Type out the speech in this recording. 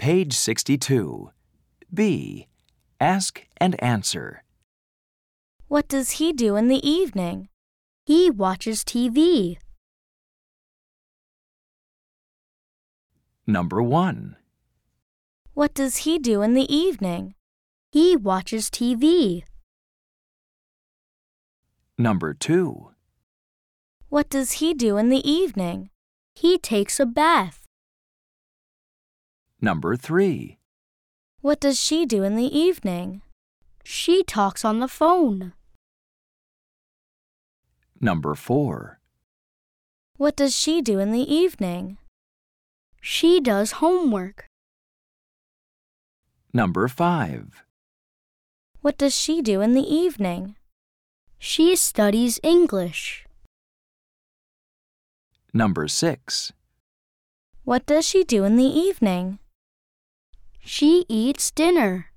Page 62. B. Ask and answer. What does he do in the evening? He watches TV. Number 1. What does he do in the evening? He watches TV. Number 2. What does he do in the evening? He takes a bath. Number 3. What does she do in the evening? She talks on the phone. Number 4. What does she do in the evening? She does homework. Number 5. What does she do in the evening? She studies English. Number 6. What does she do in the evening? She eats dinner.